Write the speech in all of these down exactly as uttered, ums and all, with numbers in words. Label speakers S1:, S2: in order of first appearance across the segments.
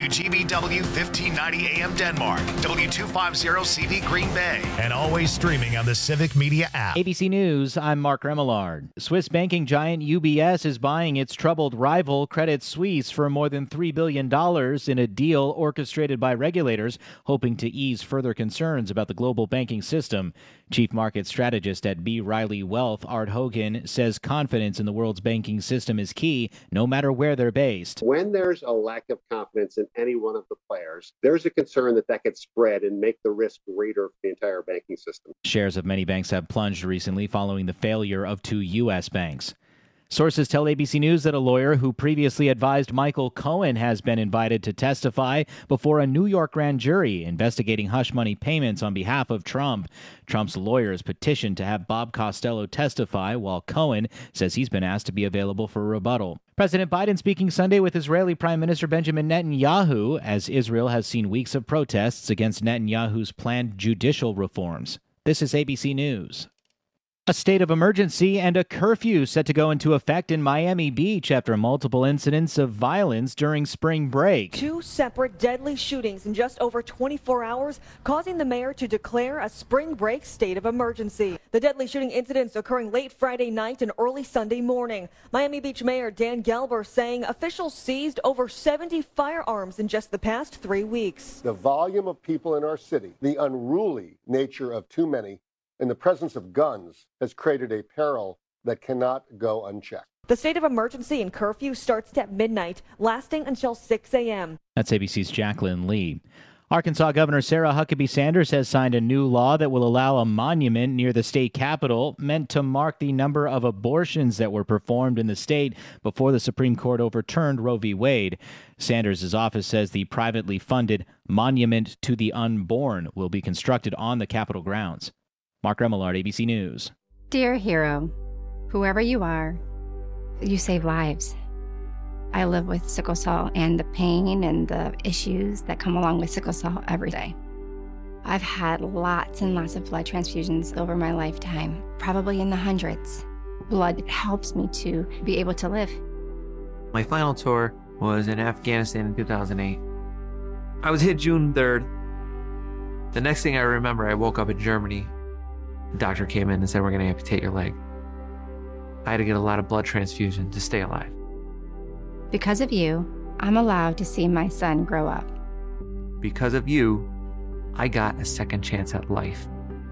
S1: G B W fifteen ninety A M Denmark, W two fifty C V Green Bay, and always streaming on the Civic Media app.
S2: A B C News, I'm Mark Remillard. Swiss banking giant U B S is buying its troubled rival Credit Suisse for more than three billion dollars in a deal orchestrated by regulators hoping to ease further concerns about the global banking system. Chief market strategist at B. Riley Wealth, Art Hogan, says confidence in the world's banking system is key, no matter where they're based.
S3: When there's a lack of confidence in any one of the players, there's a concern that that could spread and make the risk greater for the entire banking system.
S2: Shares of many banks have plunged recently following the failure of two U S banks. Sources tell A B C News that a lawyer who previously advised Michael Cohen has been invited to testify before a New York grand jury investigating hush money payments on behalf of Trump. Trump's lawyers petitioned to have Bob Costello testify, while Cohen says he's been asked to be available for rebuttal. President Biden speaking Sunday with Israeli Prime Minister Benjamin Netanyahu, as Israel has seen weeks of protests against Netanyahu's planned judicial reforms. This is A B C News. A state of emergency and a curfew set to go into effect in Miami Beach after multiple incidents of violence during spring break.
S4: Two separate deadly shootings in just over twenty-four hours, causing the mayor to declare a spring break state of emergency. The deadly shooting incidents occurring late Friday night and early Sunday morning. Miami Beach Mayor Dan Gelber saying officials seized over seventy firearms in just the past three weeks.
S5: The volume of people in our city, the unruly nature of too many, and the presence of guns has created a peril that cannot go unchecked.
S4: The state of emergency and curfew starts at midnight, lasting until six a.m.
S2: That's A B C's Jacqueline Lee. Arkansas Governor Sarah Huckabee Sanders has signed a new law that will allow a monument near the state capitol meant to mark the number of abortions that were performed in the state before the Supreme Court overturned Roe v. Wade. Sanders' office says the privately funded Monument to the Unborn will be constructed on the Capitol grounds. Mark Remillard, A B C News.
S6: Dear hero, whoever you are, you save lives. I live with sickle cell and the pain and the issues that come along with sickle cell every day. I've had lots and lots of blood transfusions over my lifetime, probably in the hundreds. Blood helps me to be able to live.
S7: My final tour was in Afghanistan in two thousand eight. I was hit June third. The next thing I remember, I woke up in Germany. The doctor came in and said, we're going to amputate your leg. I had to get a lot of blood transfusion to stay alive.
S6: Because of you, I'm allowed to see my son grow up.
S7: Because of you, I got a second chance at life.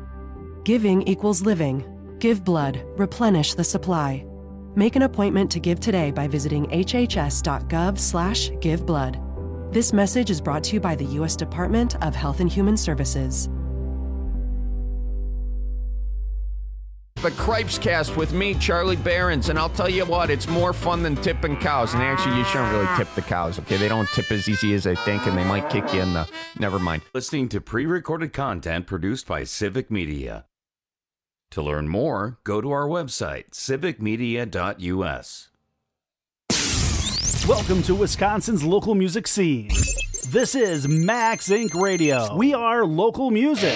S8: Giving equals living. Give blood. Replenish the supply. Make an appointment to give today by visiting hhs.gov slash give blood. This message is brought to you by the U S Department of Health and Human Services.
S9: The Cripes Cast with me, Charlie Behrens, and I'll tell you what, it's more fun than tipping cows. And actually, you shouldn't really tip the cows, okay? They don't tip as easy as they think, and they might kick you in the... Never mind.
S10: Listening to pre-recorded content produced by Civic Media. To learn more, go to our website, civic media dot u s.
S11: Welcome to Wisconsin's local music scene. This is Max Incorporated. Radio. We are local music.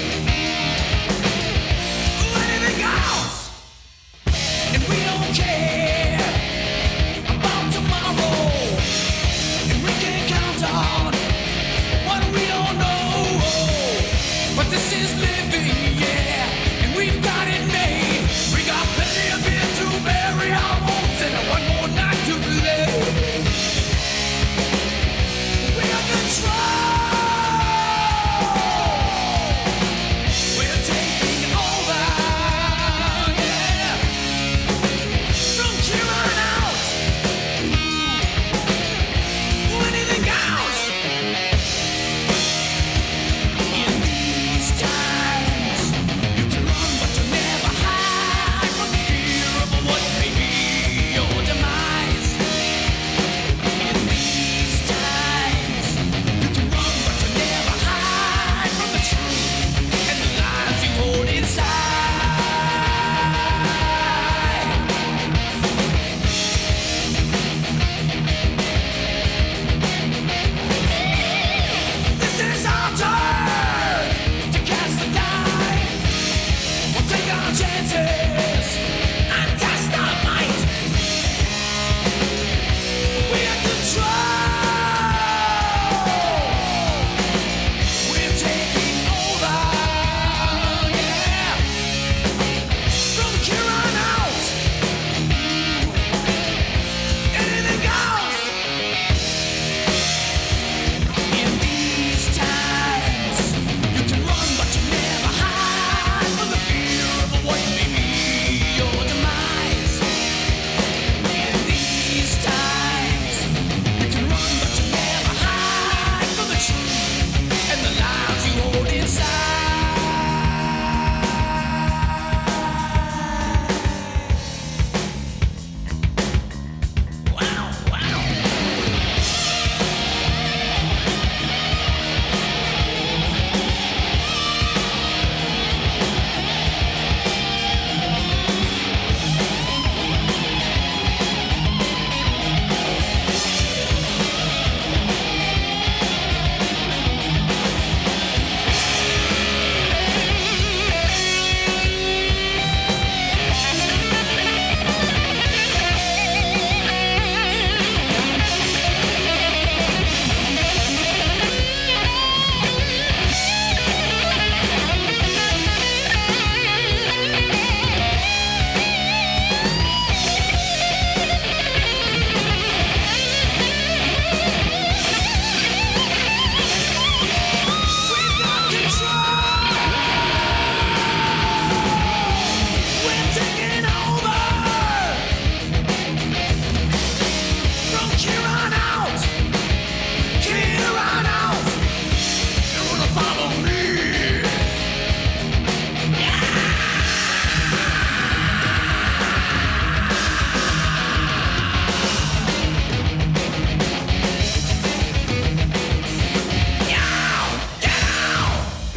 S12: And we don't care.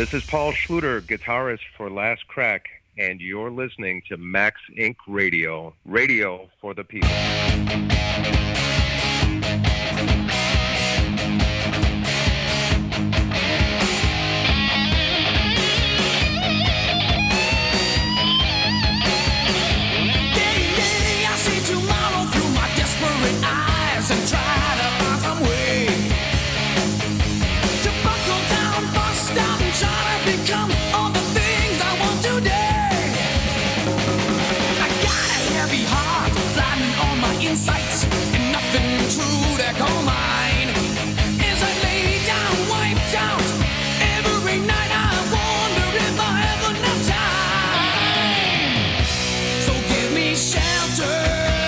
S12: This is Paul Schluter, guitarist for Last Crack, and you're listening to Max Incorporated. Radio, radio for the people.
S13: Insights and nothing true that call mine. As I lay down, wiped out, every night I wonder if I have enough time. So give me shelter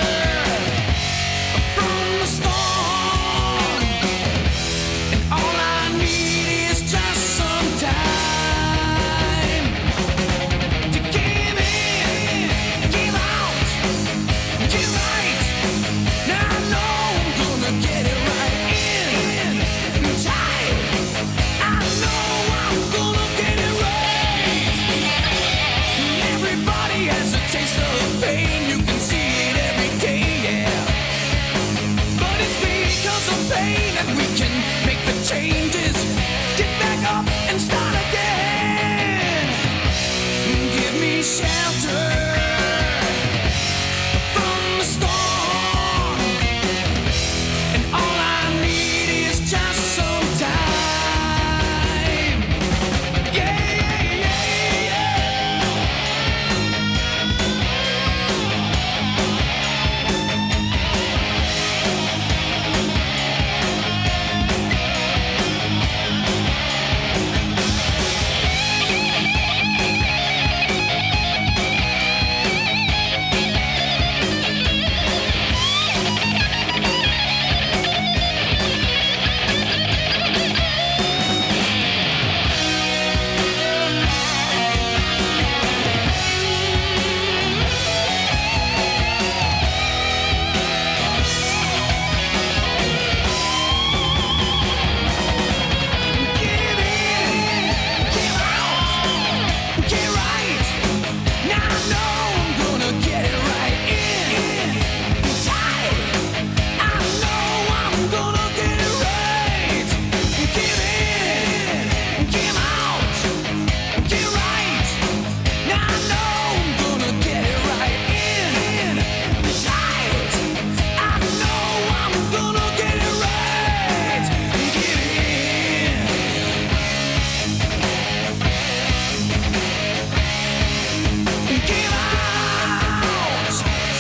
S13: from the storm, and all I need is just some time to give in, give out, give right. Now I know I'm gonna get it right in, in time. I know I'm gonna get it right. Everybody has a taste of pain, you can see it every day, yeah. But it's because of pain that we can make the changes. Get back up and start again. Give me shelter from the storm, and all I need is just some time. Yeah, yeah, yeah, yeah. Give in, give out, get right. Now I know I'm gonna get it right in, in time. I know I'm gonna get it right. Give in, give out, get right. Now I know I'm gonna get it right in, in time. I know I'm gonna get it right. Give in. Give out.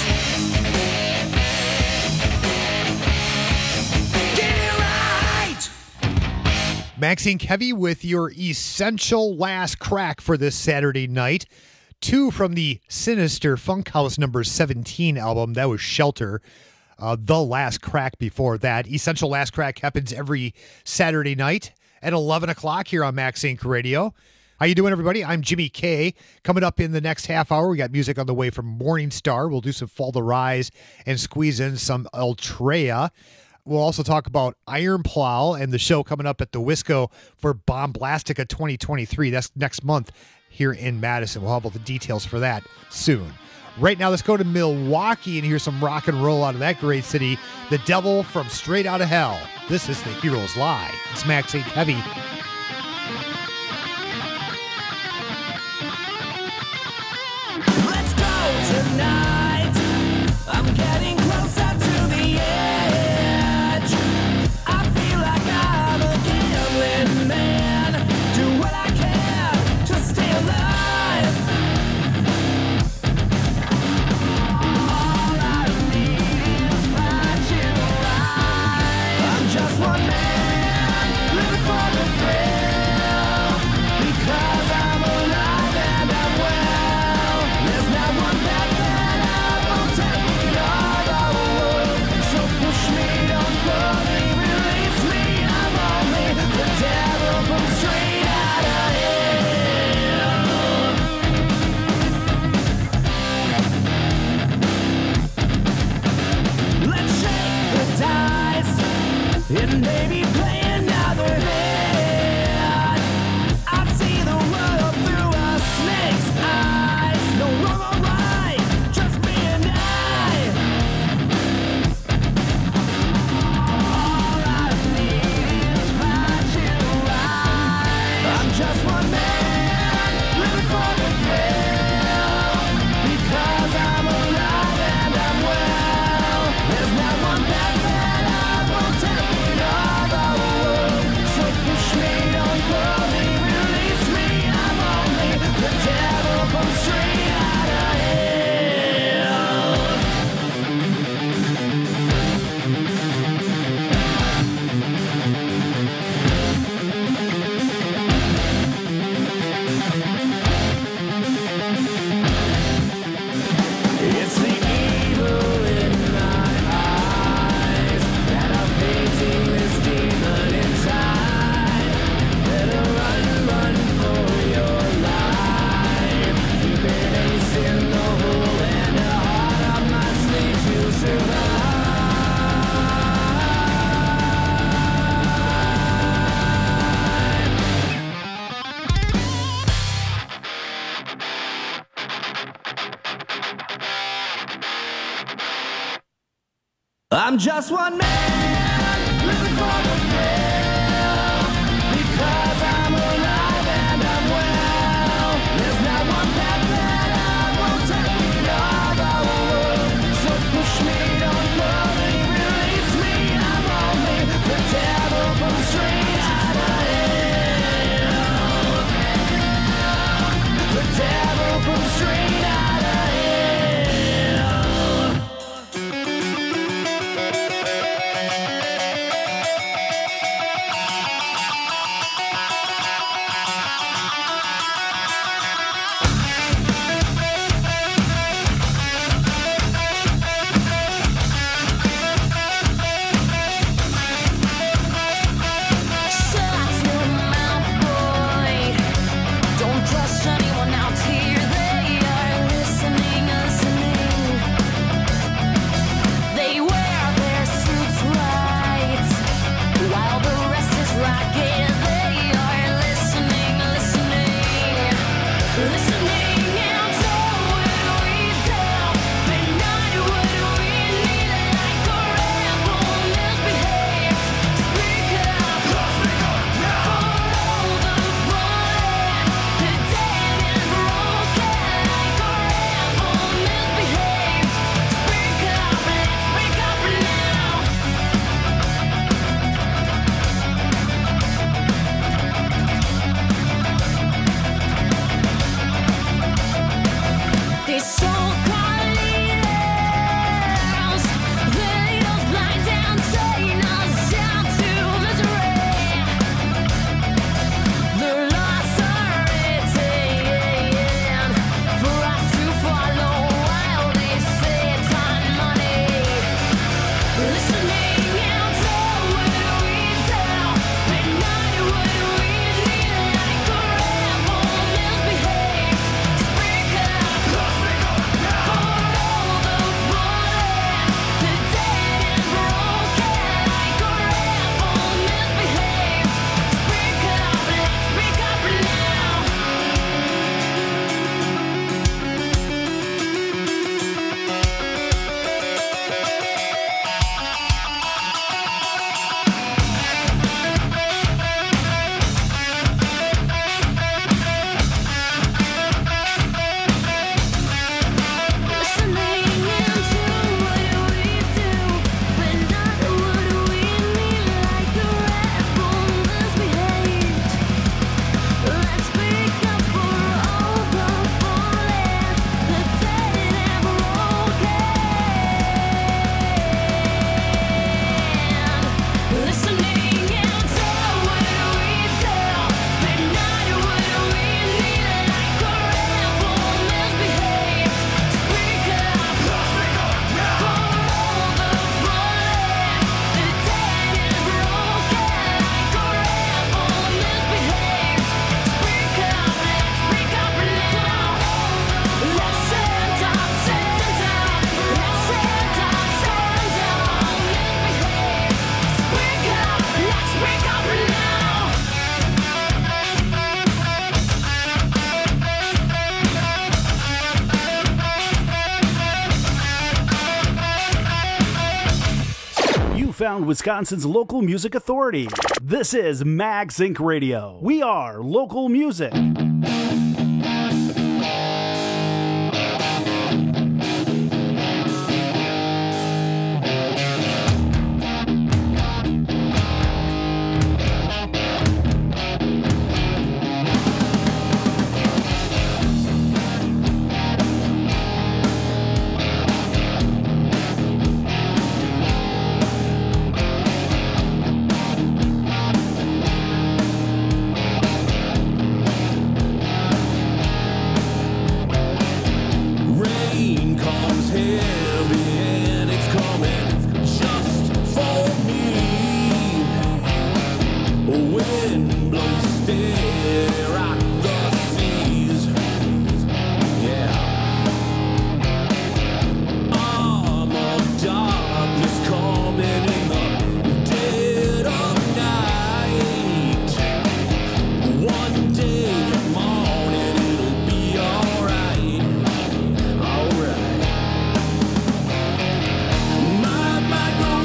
S13: Get it right.
S14: Maxine Kevy with your essential last crack for this Saturday night. Two from the Sinister Funkhouse number seventeen album. That was Shelter. Uh, the last crack before that. Essential Last Crack happens every Saturday night at eleven o'clock here on Max Inc Radio. How you doing, everybody? I'm Jimmy K. Coming up in the next half hour, we got music on the way from Morning Star. We'll do some Fall to Rise and squeeze in some Ultrea. We'll also talk about Iron Plow and the show coming up at the Wisco for Bomblastica twenty twenty-three. That's next month here in Madison. We'll have all the details for that soon. Right now, let's go to Milwaukee and hear some rock and roll out of that great city. The Devil from Straight Outta Hell. This is The Heroes Lie. It's Max Inc Heavy.
S13: Let's go tonight. I'm getting closer to the edge. I feel like I'm a gambling man. Do what I can to stay alive. All I need is my chill life. I'm just one man living for the thrill. I'm just one man living for the thrill, because I'm alive and I'm well. There's not one path that I won't take me all the world. So push me, don't worry, release me. I'm only the devil from straight out of hell. The devil from straight out of hell.
S11: Found Wisconsin's local music authority. This is Max Inc Radio. We are local music.
S13: My, my,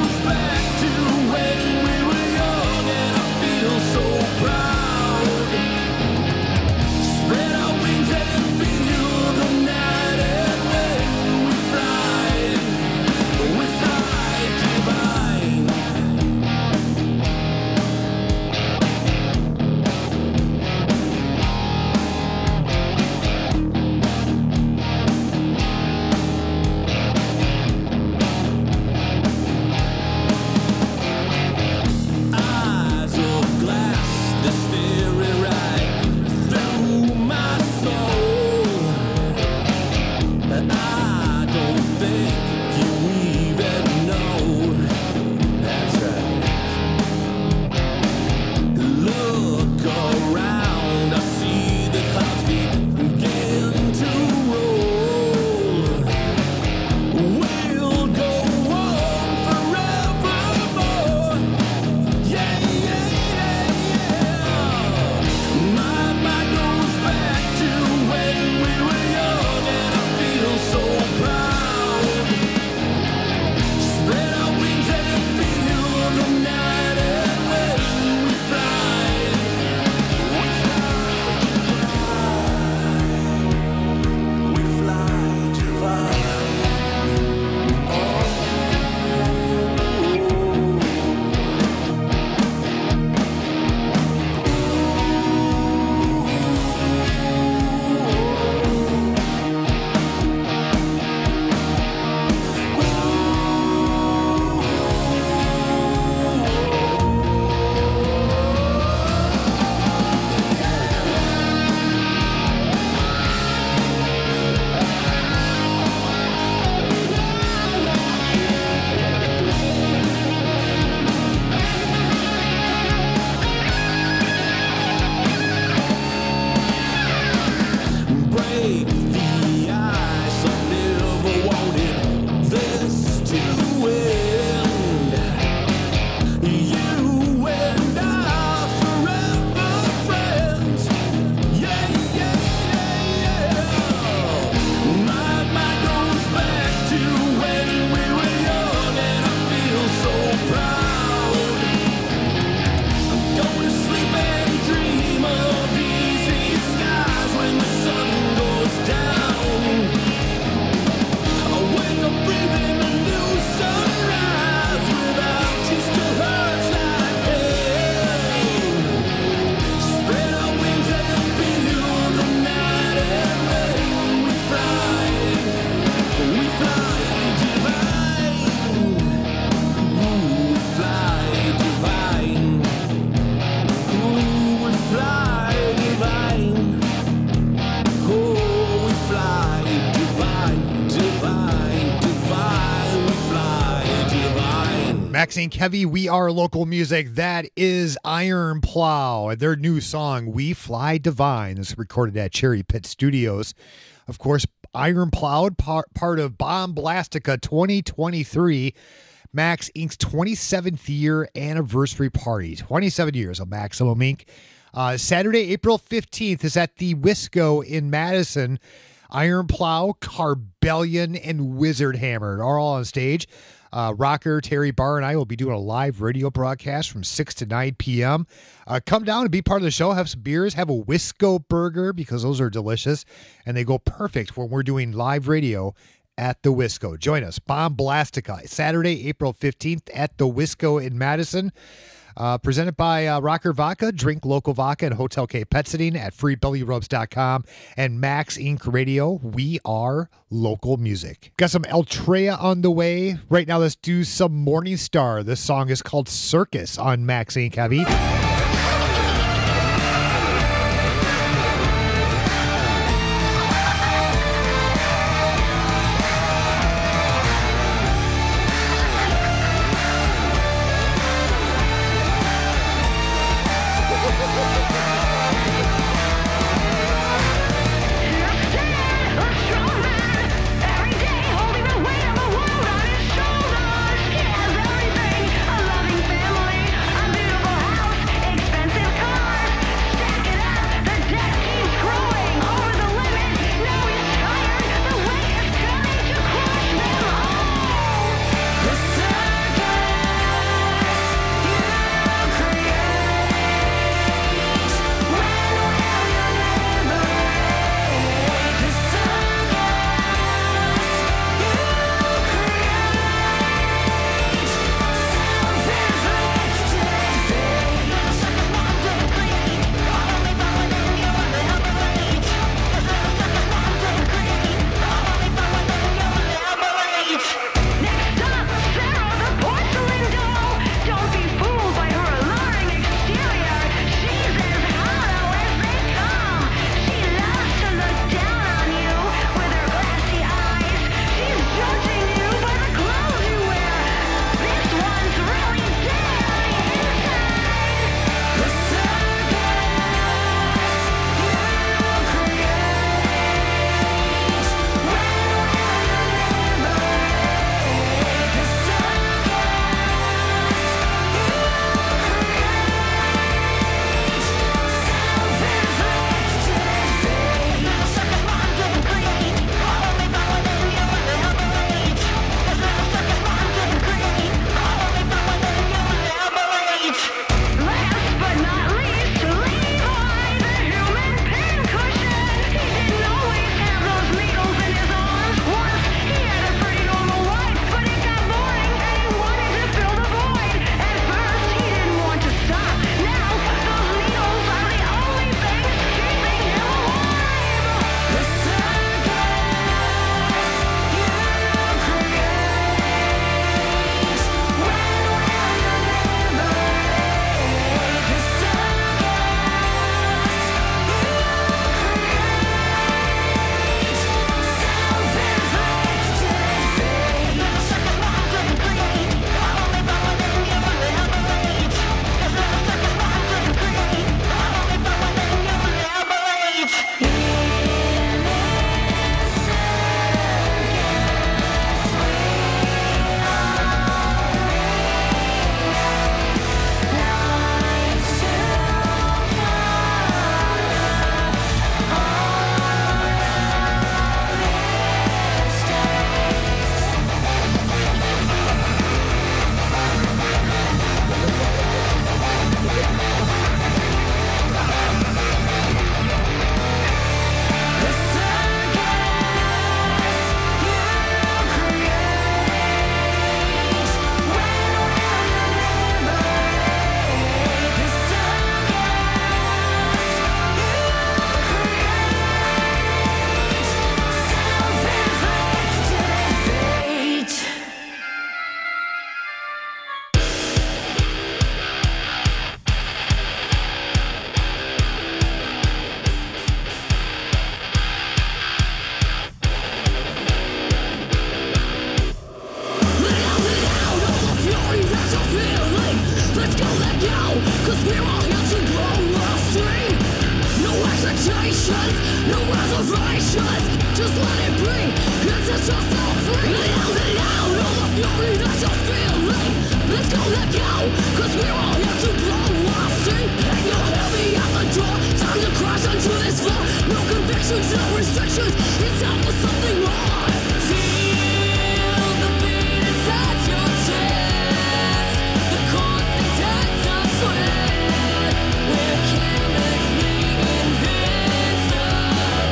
S14: Maxine Kevy, we are local music. That is Iron Plow. Their new song, We Fly Divine, is recorded at Cherry Pit Studios. Of course, Iron Plowed, part, part of Bomb Blastica twenty twenty-three, Max Incorporated's twenty-seventh year anniversary party. twenty-seven years of Maximum Incorporated. Uh, Saturday, April fifteenth is at the Wisco in Madison. Iron Plow, Carbellion, and Wizard Hammer are all on stage. Uh, Rocker, Terry Barr, and I will be doing a live radio broadcast from six to nine p.m. Uh, come down and be part of the show. Have some beers. Have a Wisco burger because those are delicious. And they go perfect when we're doing live radio at the Wisco. Join us. Bomb Blastica, Saturday, April fifteenth at the Wisco in Madison. Uh, presented by uh, Rocker Vodka. Drink local vodka at Hotel K Pet Sitting at free belly rubs dot com and Max Incorporated Radio. We are local music. Got some Altrea on the way. Right now, let's do some Morning Star. This song is called Circus on Max Incorporated. Heavy.
S13: Everything, a loving family, a beautiful house. cause we're all here to blow our steam. And you'll hear me at the door, time to crash onto this floor. No convictions, no restrictions, it's time for something more. Feel the beat inside your chest, the constant touch of sweat. We're chemically invincible.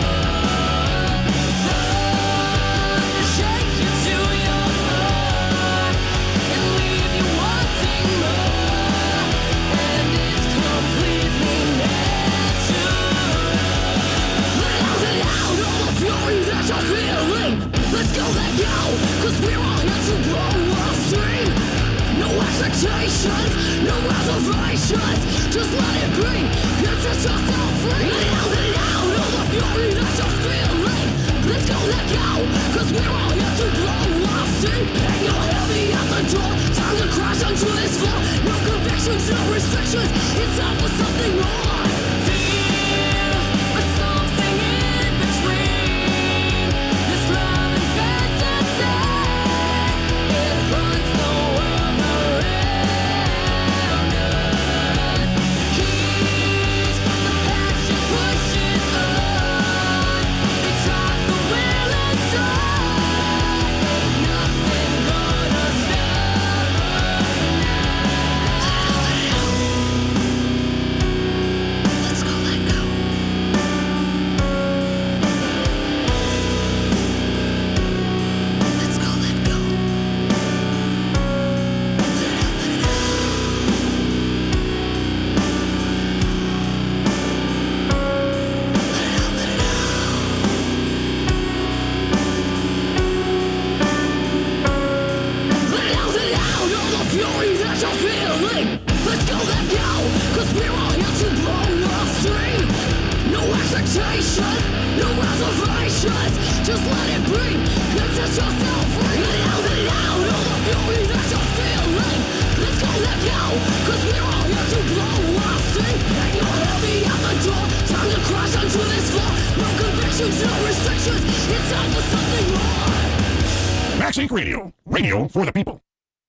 S13: Thunder shake you to your heart and leave you wanting more. And it's completely natural. Let out, let out all the fury that you're feeling. Let's go, let go, cause we're all here to blow our steam. No expectations, no reservations, just let it be, and set yourself free. Let out, let out all the fury that you're feeling. Let's go, let go, cause we're all here to blow our steam. And you'll hear me at the door, time to crash onto this floor. No convictions, no restrictions, it's time for something more. Fear or something in between. This love and fantasy, it runs the world around us. Heat, the passion pushes on. It drives the will inside. Ain't nothing gonna stop us now. Let's go, let go. Let's go, let go. Let out, let out all the fury that you're feeling. Let's go, let go, cause we're all here to blow our steam. No expectation, no reservations, just let it be, and set yourself free. Let out, let out all the fury that you're feeling. Let's go, let go, cause we're all here to blow our steam. And you'll hear me at the door, time to crash onto this floor. No convictions, no restrictions, it's time for something more.
S15: Max Inc Radio, radio for the people.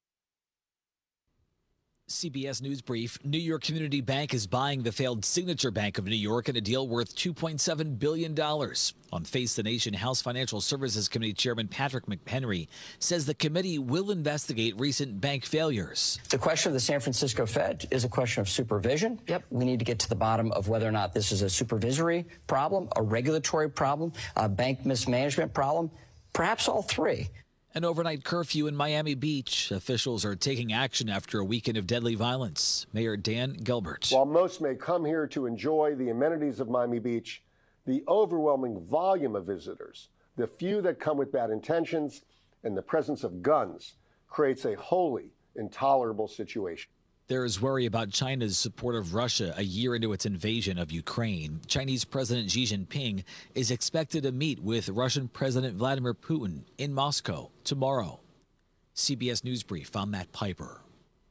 S16: C B S News Brief. New York Community Bank is buying the failed Signature Bank of New York in a deal worth two point seven billion dollars. On Face the Nation, House Financial Services Committee Chairman Patrick McHenry says the committee will investigate recent bank failures.
S17: The question of the San Francisco Fed is a question of supervision. Yep. We need to get to the bottom of whether or not this is a supervisory problem, a regulatory problem, a bank mismanagement problem, perhaps all three.
S16: An overnight curfew in Miami Beach. Officials are taking action after a weekend of deadly violence. Mayor Dan Gilbert.
S5: While most may come here to enjoy the amenities of Miami Beach, the overwhelming volume of visitors, the few that come with bad intentions, and the presence of guns creates a wholly intolerable situation.
S16: There is worry about China's support of Russia a year into its invasion of Ukraine. Chinese President Xi Jinping is expected to meet with Russian President Vladimir Putin in Moscow tomorrow. C B S News Brief, I'm Matt Piper.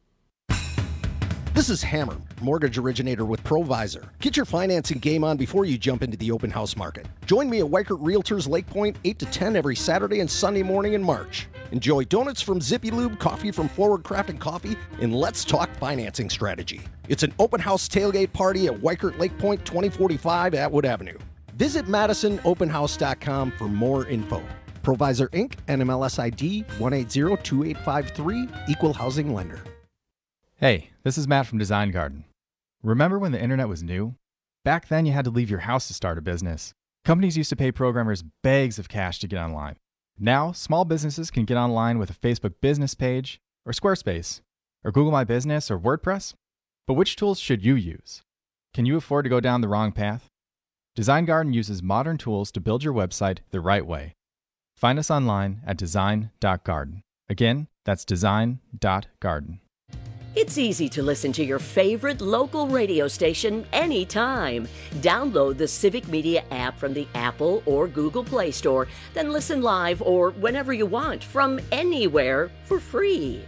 S18: This is Hammer, mortgage originator with Provisor. Get your financing game on before you jump into the open house market. Join me at Weichert Realtors Lake Point eight to ten every Saturday and Sunday morning in March. Enjoy donuts from Zippy Lube, coffee from Forward Craft and Coffee, and let's talk financing strategy. It's an open house tailgate party at Weichert Lake Point twenty forty-five Atwood Avenue. Visit Madison Open House dot com for more info. Provisor Incorporated, N M L S I D one eight zero two eight five three, Equal Housing Lender.
S19: Hey, this is Matt from Design Garden. Remember when the internet was new? Back then you had to leave your house to start a business. Companies used to pay programmers bags of cash to get online. Now, small businesses can get online with a Facebook business page, or Squarespace, or Google My Business, or WordPress. But which tools should you use? Can you afford to go down the wrong path? Design Garden uses modern tools to build your website the right way. Find us online at design dot garden. Again, that's design dot garden.
S20: It's easy to listen to your favorite local radio station anytime. Download the Civic Media app from the Apple or Google Play Store, then listen live or whenever you want from anywhere for free.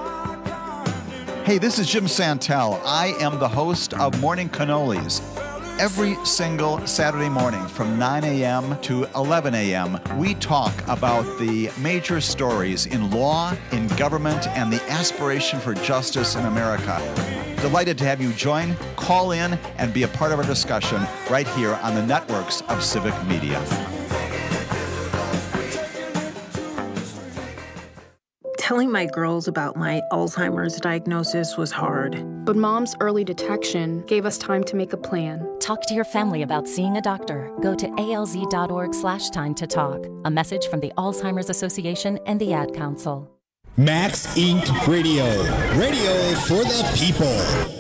S21: Hey, this is Jim Santel. I am the host of Morning Cannolis. Every single Saturday morning from nine a.m. to eleven a.m., we talk about the major stories in law, in government, and the aspiration for justice in America. Delighted to have you join, call in, and be a part of our discussion right here on the networks of Civic Media.
S22: Telling my girls about my Alzheimer's diagnosis was hard.
S23: But Mom's early detection gave us time to make a plan.
S24: Talk to your family about seeing a doctor. Go to alz.org slash time to talk. A message from the Alzheimer's Association and the Ad Council.
S25: Max Incorporated. Radio. Radio for the people.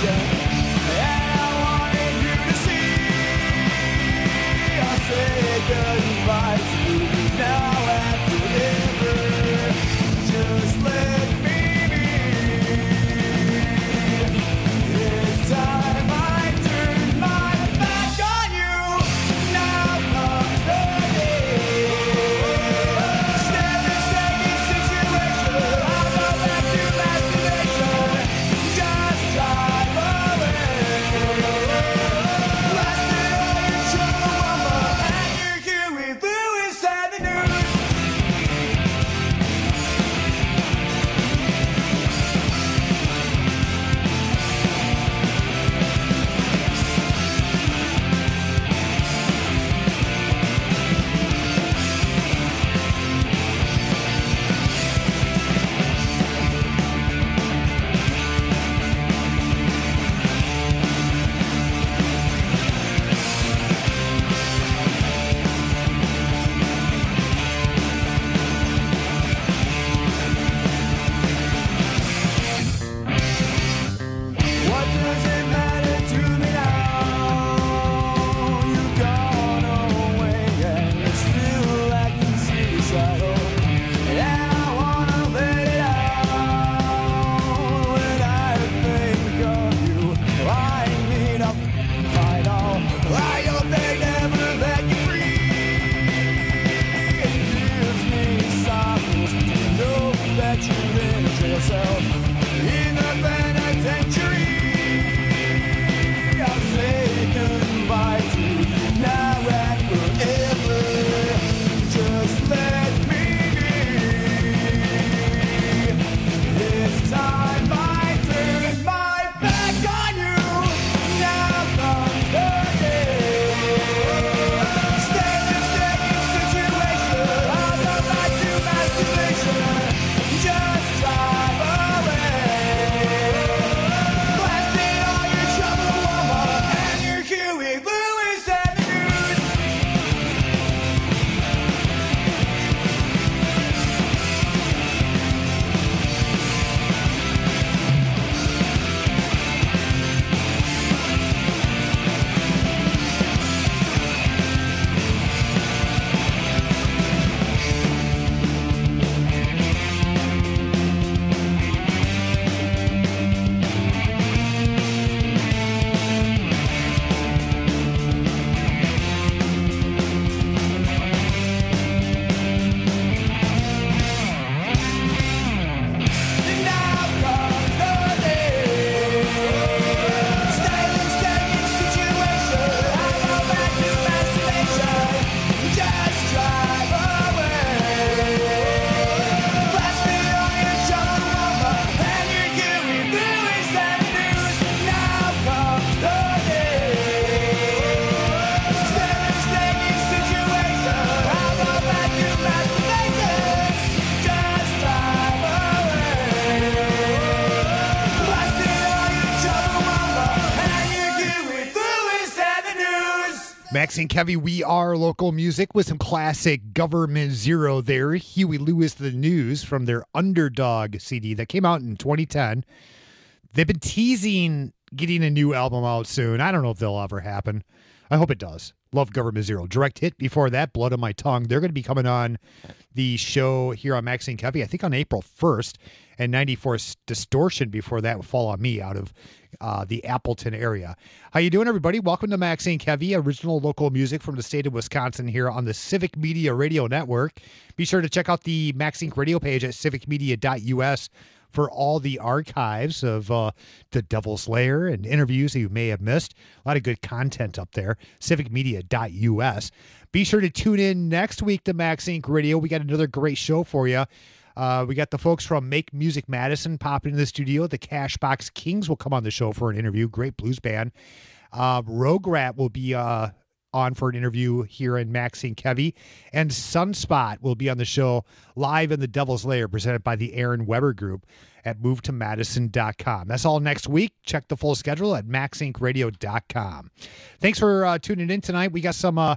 S14: Max and Kevy, we are local music with some classic Government Zero there. Huey Lewis, The News from their Underdog C D that came out in twenty ten. They've been teasing getting a new album out soon. I don't know if they'll ever happen. I hope it does. Love Government Zero. Direct hit before that, Blood on My Tongue. They're going to be coming on the show here on Max and Kevy, I think on April first, and ninety-four Distortion before that will fall on me out of uh, the Appleton area. How you doing, everybody? Welcome to Max and Kevy, original local music from the state of Wisconsin here on the Civic Media Radio Network. Be sure to check out the Max Inc radio page at civic media dot u s for all the archives of uh, The Devil's Lair and interviews that you may have missed. A lot of good content up there, civic media dot u s. Be sure to tune in next week to Max Inc Radio. We got another great show for you. Uh, we got the folks from Make Music Madison popping in the studio. The Cashbox Kings will come on the show for an interview. Great blues band. Uh, Rogue Rat will be uh, on for an interview here in Max and Kevy. And Sunspot will be on the show live in the Devil's Lair, presented by the Aaron Weber Group at move to madison dot com. That's all next week. Check the full schedule at max inc radio dot com. Thanks for uh, tuning in tonight. We got some... Uh,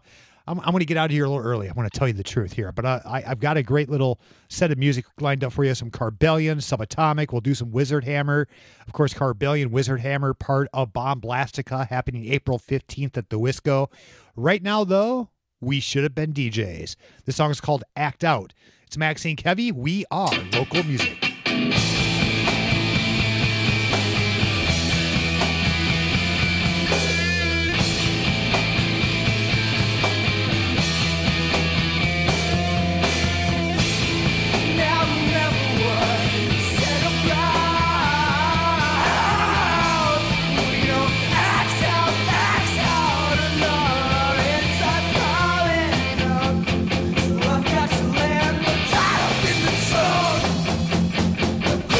S14: I'm, I'm going to get out of here a little early. I want to tell you the truth here, but uh, I, I've got a great little set of music lined up for you. Some Carbellion, Subatomic. We'll do some Wizard Hammer. Of course, Carbellion, Wizard Hammer, part of Bomb Blastica, happening April fifteenth at the Wisco. Right now, though, we should have been D Js. This song is called Act Out. It's Maxine Kevy. We are local music.
S13: I've got to land the title in the sun.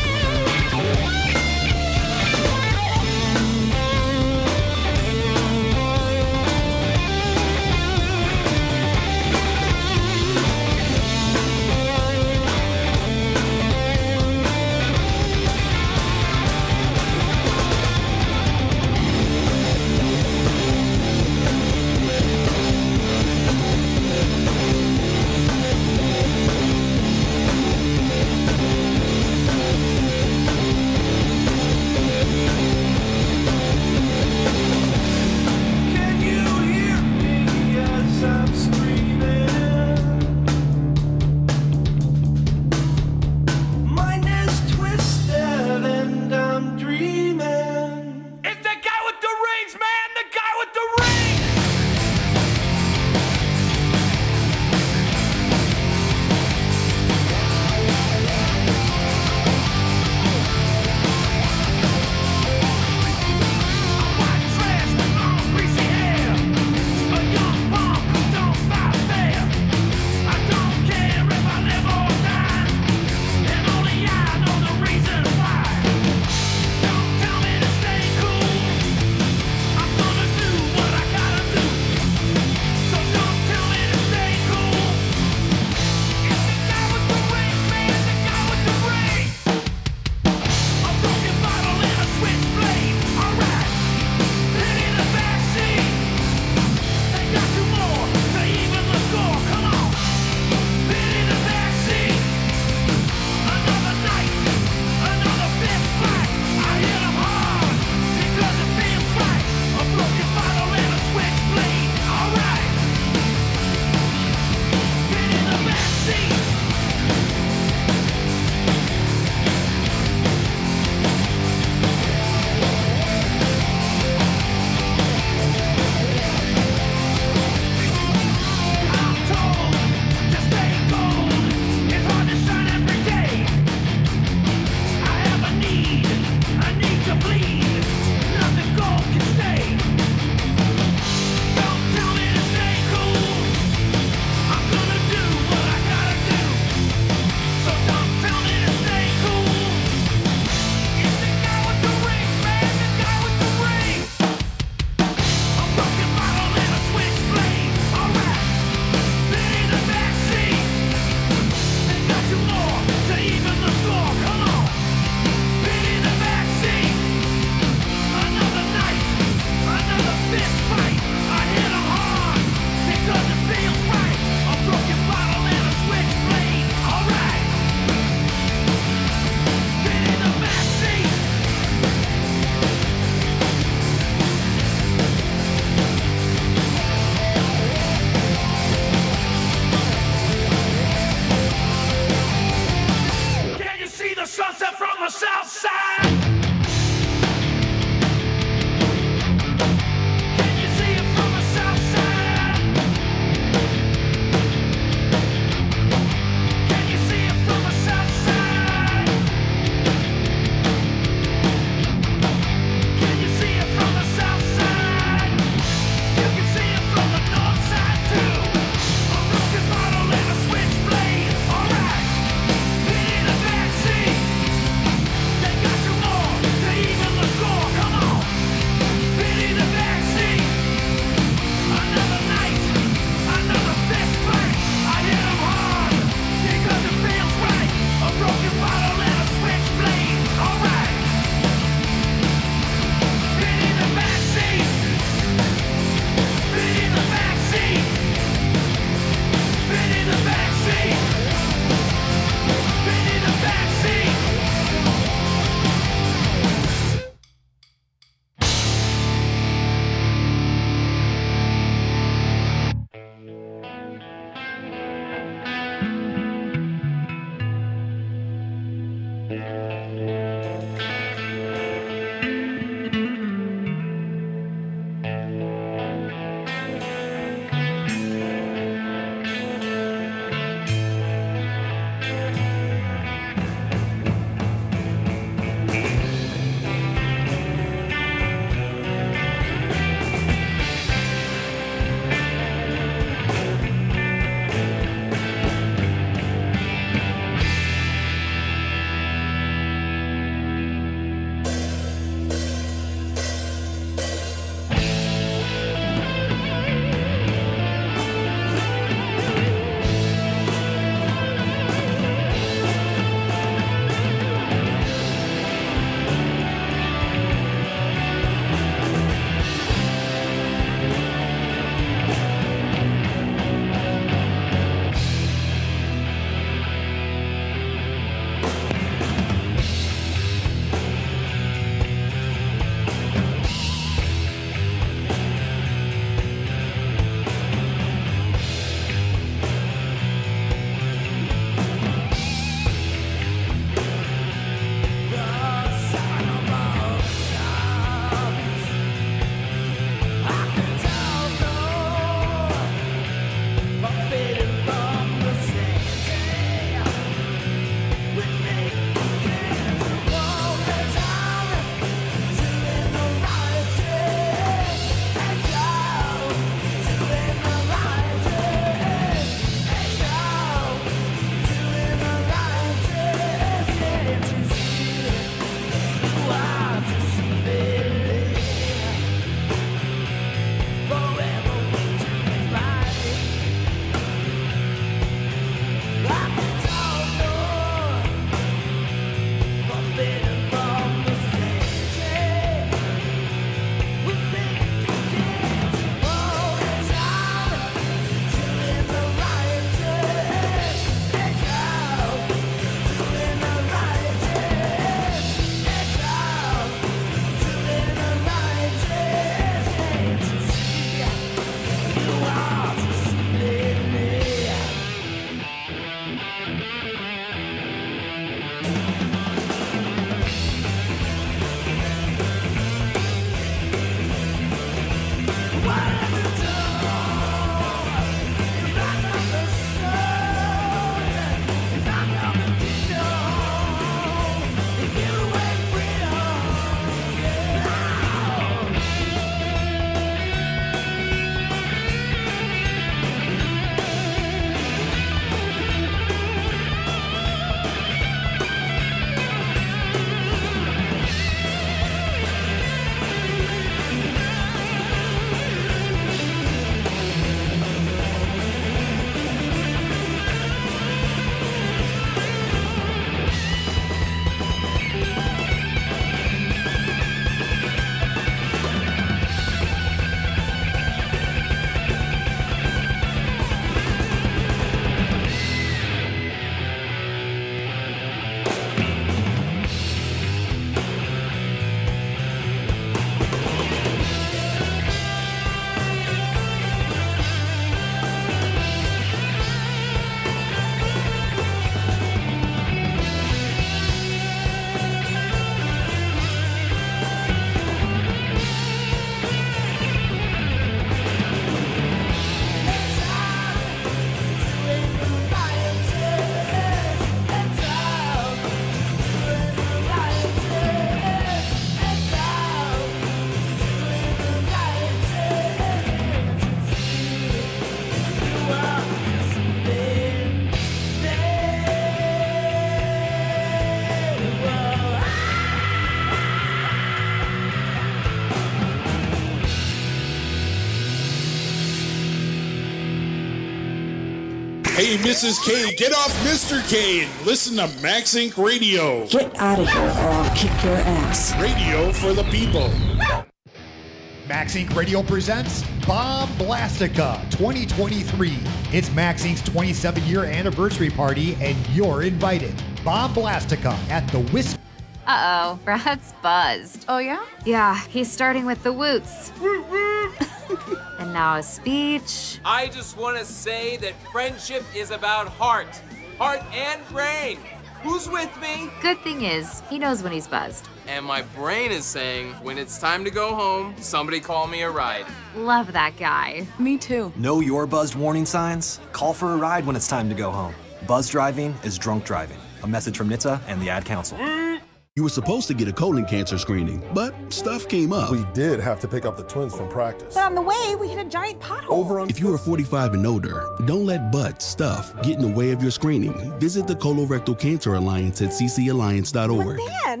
S15: Hey, Missus K, get off Mister K and listen to Max Inc Radio.
S1: Get out of here or I'll kick your ass.
S15: Radio for the people.
S14: Max Inc Radio presents Bomb Blastica twenty twenty-three. It's Max Inc's twenty-seven year anniversary party, and you're invited. Bomb Blastica at the Wisp.
S2: Uh-oh, Brad's buzzed.
S3: Oh, yeah?
S2: Yeah, he's starting with the woots. And now a speech.
S4: I just want to say that friendship is about heart. Heart and brain. Who's with me?
S2: Good thing is, he knows when he's buzzed.
S4: And my brain is saying, when it's time to go home, somebody call me a ride.
S2: Love that guy.
S3: Me too.
S6: Know your buzzed warning signs? Call for a ride when it's time to go home. Buzz driving is drunk driving. A message from N H T S A and the Ad Council.
S26: You were supposed to get a colon cancer screening, but stuff came up.
S27: We did have to pick up the twins from practice.
S3: But on the way, we hit a giant pothole.
S27: Over on
S26: If you are forty-five and older, don't let butt stuff get in the way of your screening. Visit the Colorectal Cancer Alliance at c c alliance dot org.
S3: But then...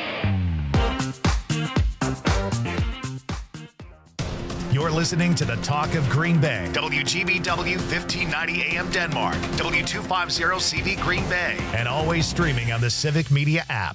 S28: You're listening to the Talk of Green Bay. W G B W fifteen ninety A M Denmark. W two fifty C V Green Bay. And always streaming on the Civic Media app.